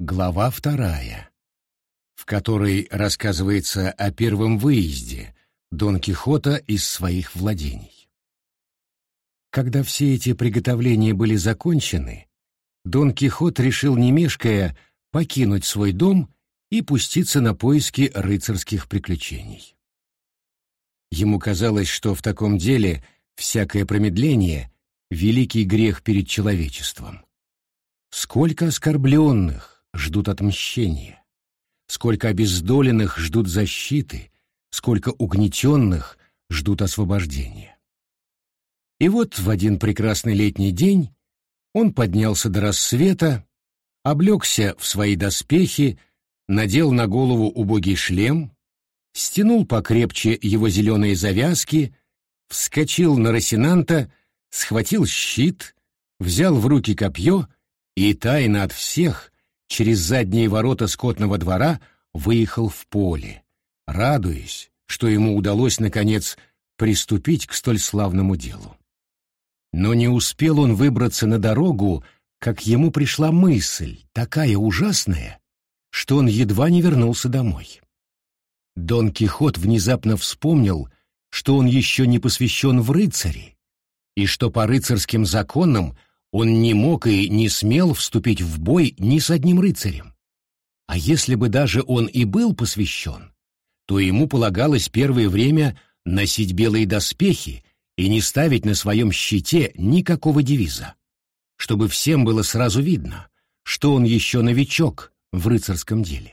Глава 2, в которой рассказывается о первом выезде Дон Кихота из своих владений. Когда все эти приготовления были закончены, Дон Кихот решил, не мешкая, покинуть свой дом и пуститься на поиски рыцарских приключений. Ему казалось, что в таком деле всякое промедление — великий грех перед человечеством. Сколько оскорбленных ждут отмщения, сколько обездоленных ждут защиты, сколько угнетенных ждут освобождения. И вот в один прекрасный летний день он поднялся до рассвета, облегся в свои доспехи, надел на голову убогий шлем, стянул покрепче его зеленые завязки, вскочил на Росинанта, схватил щит, взял в руки копье и тайно от всех через задние ворота скотного двора выехал в поле, радуясь, что ему удалось, наконец, приступить к столь славному делу. Но не успел он выбраться на дорогу, как ему пришла мысль, такая ужасная, что он едва не вернулся домой. Дон Кихот внезапно вспомнил, что он еще не посвящен в рыцари, и что по рыцарским законам он не мог и не смел вступить в бой ни с одним рыцарем. А если бы даже он и был посвящен, то ему полагалось первое время носить белые доспехи и не ставить на своем щите никакого девиза, чтобы всем было сразу видно, что он еще новичок в рыцарском деле.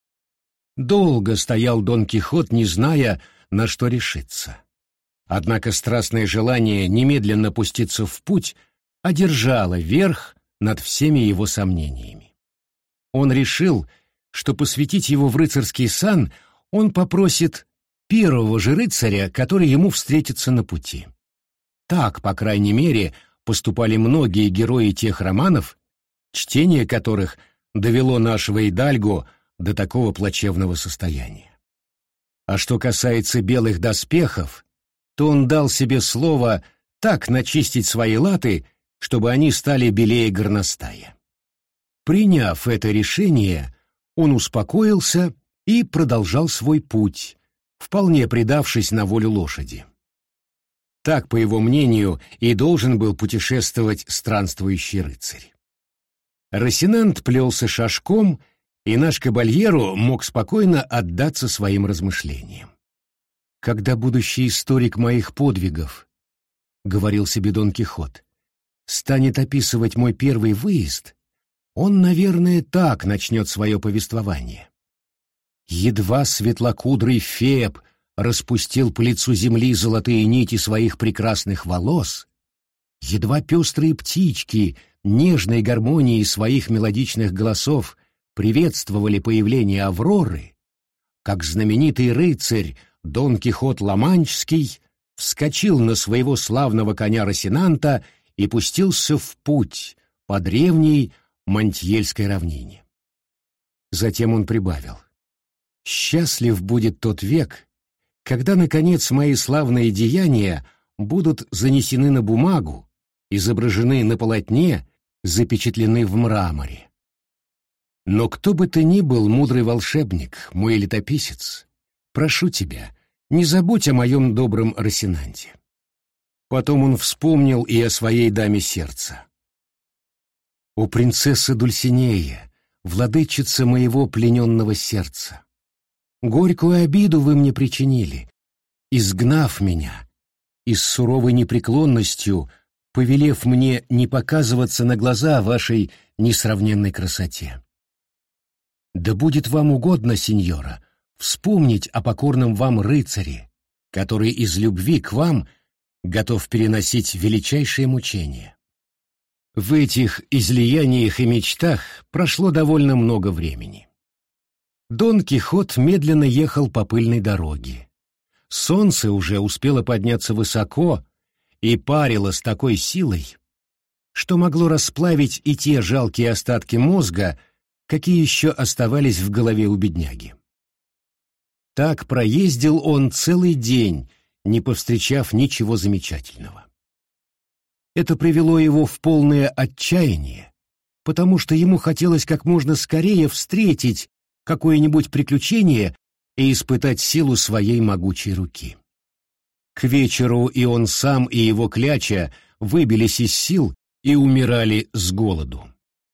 Долго стоял Дон Кихот, не зная, на что решиться. Однако страстное желание немедленно пуститься в путь одержало верх над всеми его сомнениями. Он решил, что посвятить его в рыцарский сан он попросит первого же рыцаря, который ему встретится на пути. Так, по крайней мере, поступали многие герои тех романов, чтение которых довело нашего Идальго до такого плачевного состояния. А что касается белых доспехов, то он дал себе слово так начистить свои латы, чтобы они стали белее горностая. Приняв это решение, он успокоился и продолжал свой путь, вполне предавшись на волю лошади. Так, по его мнению, и должен был путешествовать странствующий рыцарь. Росинант плелся шашком, и наш кабальеро мог спокойно отдаться своим размышлениям. «Когда будущий историк моих подвигов, — говорил себе Дон Кихот, — станет описывать мой первый выезд, он, наверное, так начнет свое повествование. Едва светлокудрый Феб распустил по лицу земли золотые нити своих прекрасных волос, едва пестрые птички нежной гармонией своих мелодичных голосов приветствовали появление Авроры, как знаменитый рыцарь Дон Кихот Ла-Манчский вскочил на своего славного коня Росинанта и пустился в путь по древней Монтьельской равнине. Затем он прибавил: «Счастлив будет тот век, когда, наконец, мои славные деяния будут занесены на бумагу, изображены на полотне, запечатлены в мраморе. Но кто бы ты ни был, мудрый волшебник, мой летописец, прошу тебя, не забудь о моем добром Росинанте». Потом он вспомнил и о своей даме сердца. «О принцесса Дульсинея, владычица моего плененного сердца! Горькую обиду вы мне причинили, изгнав меня и с суровой непреклонностью повелев мне не показываться на глаза вашей несравненной красоте. Да будет вам угодно, сеньора, вспомнить о покорном вам рыцаре, который из любви к вам готов переносить величайшие мучения». В этих излияниях и мечтах прошло довольно много времени. Дон Кихот медленно ехал по пыльной дороге. Солнце уже успело подняться высоко и парило с такой силой, что могло расплавить и те жалкие остатки мозга, какие еще оставались в голове у бедняги. Так проездил он целый день, не повстречав ничего замечательного. Это привело его в полное отчаяние, потому что ему хотелось как можно скорее встретить какое-нибудь приключение и испытать силу своей могучей руки. К вечеру и он сам, и его кляча выбились из сил и умирали с голоду.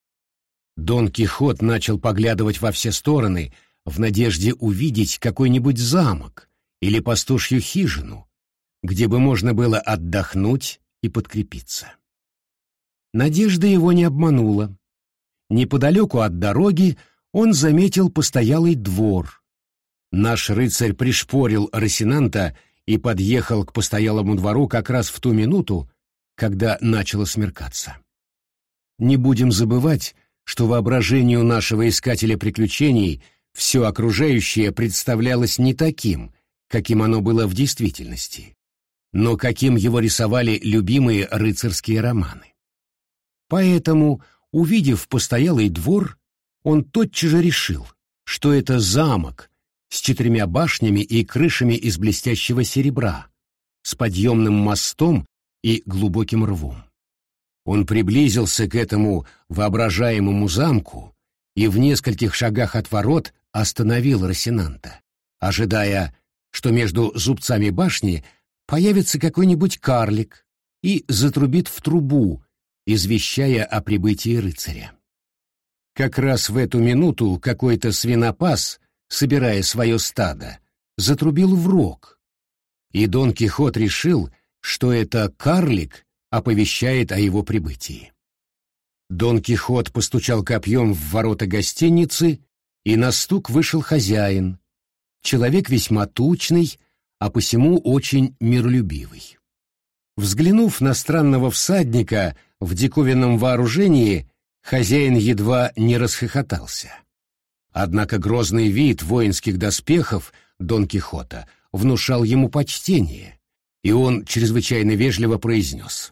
Дон Кихот начал поглядывать во все стороны в надежде увидеть какой-нибудь замок или пастушью хижину, где бы можно было отдохнуть и подкрепиться. Надежда его не обманула. Неподалеку от дороги он заметил постоялый двор. Наш рыцарь пришпорил Росинанта и подъехал к постоялому двору как раз в ту минуту, когда начало смеркаться. Не будем забывать, что воображению нашего искателя приключений все окружающее представлялось не таким, каким оно было в действительности, но каким его рисовали любимые рыцарские романы. Поэтому, увидев постоялый двор, он тотчас же решил, что это замок с 4 башнями и крышами из блестящего серебра, с подъемным мостом и глубоким рвом. Он приблизился к этому воображаемому замку и в нескольких шагах от ворот остановил Росинанта, ожидая, что между зубцами башни появится какой-нибудь карлик и затрубит в трубу, извещая о прибытии рыцаря. Как раз в эту минуту какой-то свинопас, собирая свое стадо, затрубил в рог, и Дон Кихот решил, что это карлик оповещает о его прибытии. Дон Кихот постучал копьем в ворота гостиницы, и на стук вышел хозяин, человек весьма тучный, а посему очень миролюбивый. Взглянув на странного всадника в диковинном вооружении, хозяин едва не расхохотался. Однако грозный вид воинских доспехов Дон Кихота внушал ему почтение, и он чрезвычайно вежливо произнес: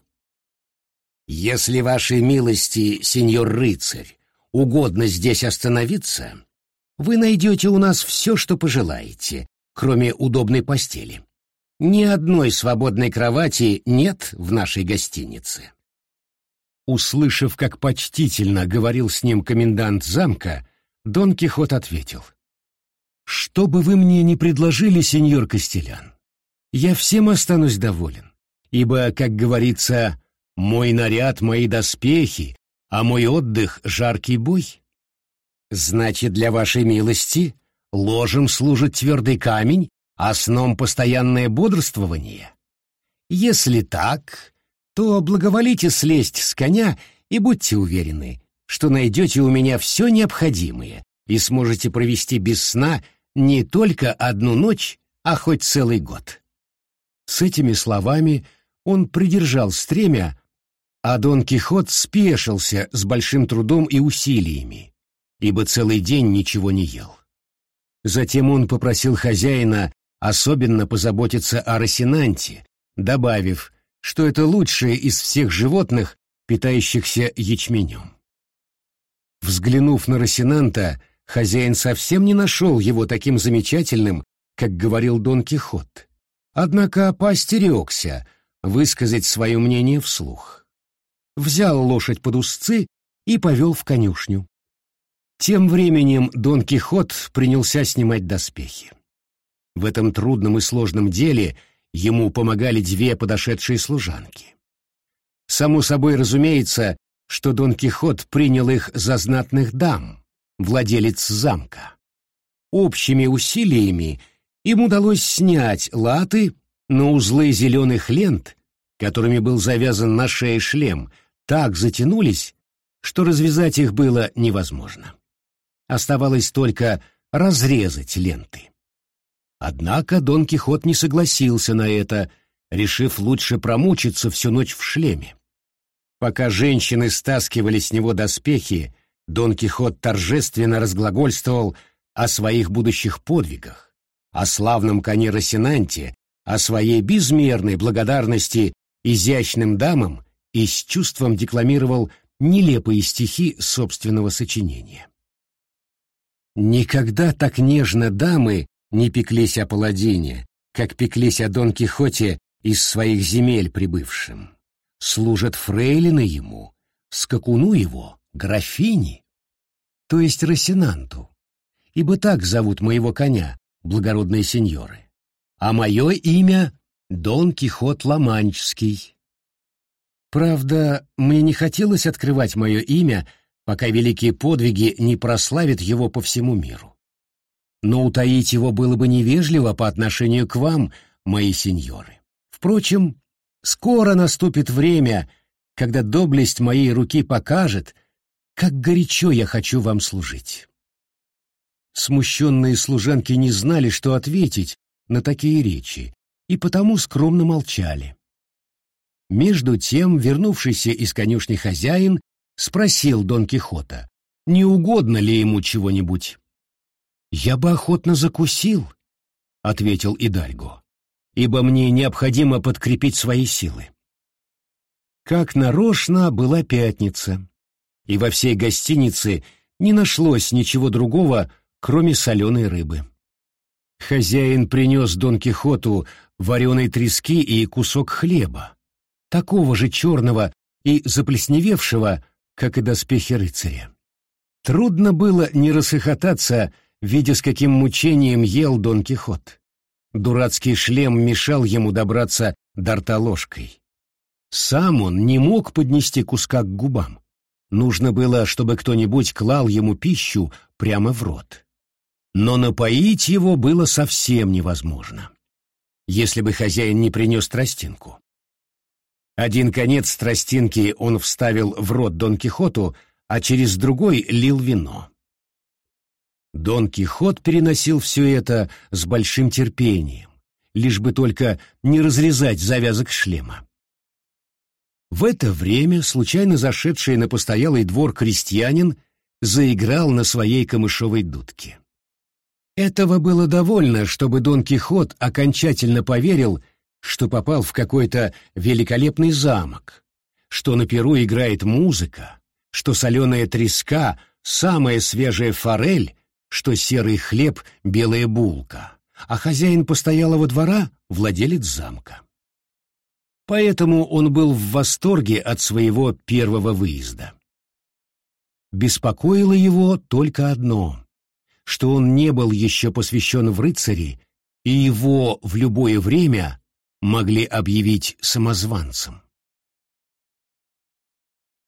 «Если вашей милости, сеньор рыцарь, угодно здесь остановиться, вы найдете у нас все, что пожелаете, кроме удобной постели. Ни одной свободной кровати нет в нашей гостинице». Услышав, как почтительно говорил с ним комендант замка, Дон Кихот ответил: «Что бы вы мне ни предложили, сеньор Костелян, я всем останусь доволен, ибо, как говорится, мой наряд — мои доспехи, а мой отдых — жаркий бой. Значит, для вашей милости ложем служит твердый камень, а сном постоянное бодрствование? Если так, то благоволите слезть с коня и будьте уверены, что найдете у меня все необходимое и сможете провести без сна не только одну ночь, а хоть целый год». С этими словами он придержал стремя, а Дон Кихот спешился с большим трудом и усилиями, ибо целый день ничего не ел. Затем он попросил хозяина особенно позаботиться о Росинанте, добавив, что это лучшее из всех животных, питающихся ячменем. Взглянув на Росинанта, хозяин совсем не нашел его таким замечательным, как говорил Дон Кихот, однако поостерегся высказать свое мнение вслух. Взял лошадь под узцы и повел в конюшню. Тем временем Дон Кихот принялся снимать доспехи. В этом трудном и сложном деле ему помогали 2 подошедшие служанки. Само собой разумеется, что Дон Кихот принял их за знатных дам, владелец замка. Общими усилиями им удалось снять латы, но узлы зеленых лент, которыми был завязан на шее шлем, так затянулись, что развязать их было невозможно. Оставалось только разрезать ленты. Однако Дон Кихот не согласился на это, решив лучше промучиться всю ночь в шлеме. Пока женщины стаскивали с него доспехи, Дон Кихот торжественно разглагольствовал о своих будущих подвигах, о славном коне Росинанте, о своей безмерной благодарности изящным дамам и с чувством декламировал нелепые стихи собственного сочинения. Никогда так нежно дамы не пеклись о паладине, как пеклись о Дон Кихоте из своих земель прибывшим. Служат фрейлины ему, скакуну его графини, то есть Росинанту, ибо так зовут моего коня, благородные сеньоры, а мое имя — Дон Кихот Ла-Манческий. Правда, мне не хотелось открывать мое имя, пока великие подвиги не прославят его по всему миру. Но утаить его было бы невежливо по отношению к вам, мои сеньоры. Впрочем, скоро наступит время, когда доблесть моей руки покажет, как горячо я хочу вам служить. Смущенные служанки не знали, что ответить на такие речи, и потому скромно молчали. Между тем, вернувшийся из конюшни хозяин спросил Дон Кихота, не угодно ли ему чего-нибудь. «Я бы охотно закусил», — ответил Идальго, «ибо мне необходимо подкрепить свои силы». Как нарочно была пятница, и во всей гостинице не нашлось ничего другого, кроме соленой рыбы. Хозяин принес Дон Кихоту вареной трески и кусок хлеба, такого же черного и заплесневевшего, как и доспехи рыцаря. Трудно было не расхохотаться, видя, с каким мучением ел Дон Кихот. Дурацкий шлем мешал ему добраться до рта ложкой. Сам он не мог поднести куска к губам. Нужно было, чтобы кто-нибудь клал ему пищу прямо в рот. Но напоить его было совсем невозможно, если бы хозяин не принес тростинку. Один конец тростинки он вставил в рот Дон Кихоту, а через другой лил вино. Дон Кихот переносил все это с большим терпением, лишь бы только не разрезать завязок шлема. В это время случайно зашедший на постоялый двор крестьянин заиграл на своей камышовой дудке. Этого было довольно, чтобы Дон Кихот окончательно поверил, что попал в какой-то великолепный замок, что на пиру играет музыка, что соленая треска — самая свежая форель, что серый хлеб — белая булка, а хозяин постоялого двора — владелец замка. Поэтому он был в восторге от своего первого выезда. Беспокоило его только одно — что он не был еще посвящен в рыцари, и его в любое время могли объявить самозванцем.